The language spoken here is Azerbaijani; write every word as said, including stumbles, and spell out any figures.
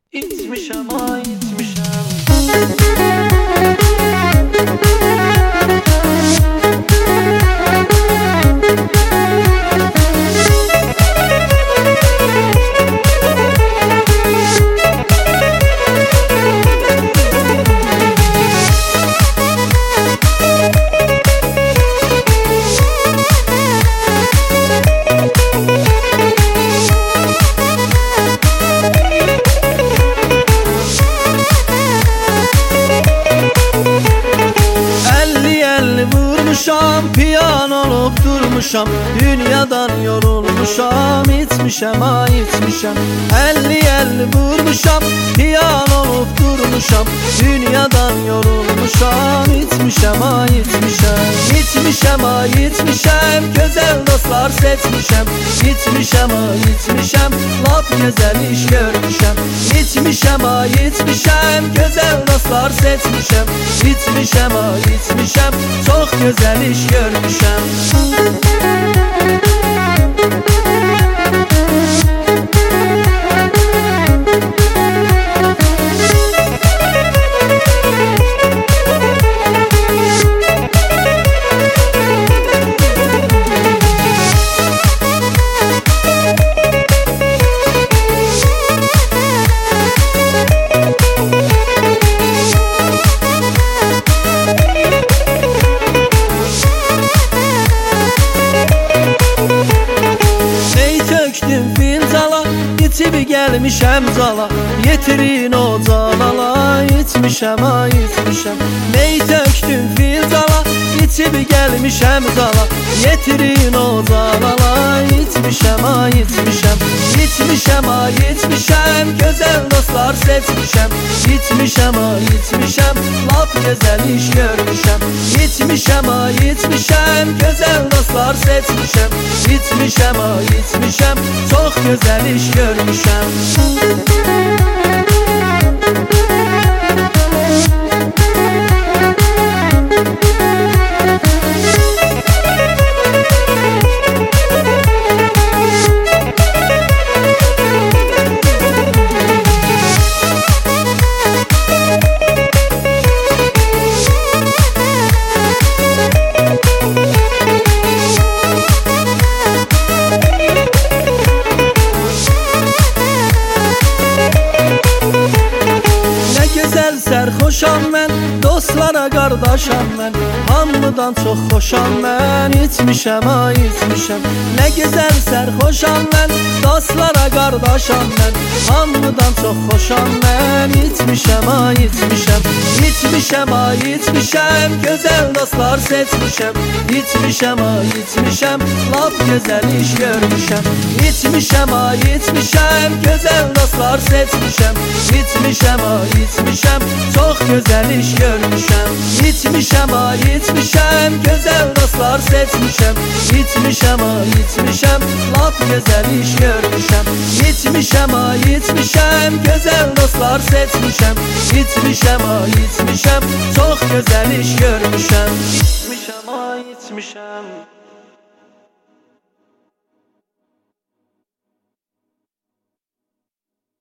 İçmişəm, ay içmişəm. Vurmuşam, piyan olup durmuşam, dünyadan yorulmuşam. İçmişəm, ay içmişəm. Elli elli vurmuşam, piyan olup durmuşam, dünyadan yorulmuşam. İçmişəm, ay içmişəm. İçmişəm, ay içmişəm, güzel dostlar seçmişəm. İçmişəm, ay içmişəm, lap güzel iş görmüşəm. İçmişəm, ay içmişəm, güzel dostlar seçmişəm. İçmişəm, ay içmişəm, çok güzel iş görmüşəm. İçib gəlmişəm zala, yetirin o calala. İçmişəm, ay içmişəm. Ney tökdüm filcala, içib gəlmişəm zala, yetirin o calala. İçmişəm, ay içmişəm. İçmişəm, ay içmişəm, gözəl dostlar seçmişəm. İçmişəm, ay içmişəm, lap gözəl iş görmüşəm. İçmişəm, ay içmişəm, gözəl dostlar seçmişəm. İçmişəm, ay içmişəm, çok güzel iş görmüşəm. Sərxoşam mən, dostlara qardaşam mən, hamıdan çox xoşam mən. İçmişəm, ay içmişəm. Nə gözəl sərxoşam mən, dostlara qardaşam mən, hamıdan çox xoşam mən. İçmişəm, ay içmişəm. İçmişəm, ay içmişəm, gözəl dostlar seçmişəm. İçmişəm, ay içmişəm, lap gözəl iş görmüşəm. İçmişəm, ay içmişəm, gözəl dostlar seçmişəm. İçmişəm, ay içmişəm, çok güzel iş görmüşəm. İçmişəm, ay içmişəm, güzel dostlar seçmişəm. İçmişəm, ay içmişəm, lap güzel iş görmüşəm. İçmişəm, ay içmişəm, güzel dostlar seçmişəm. İçmişəm, ay içmişəm, çok güzel iş görmüşəm. İçmişəm, ay içmişəm.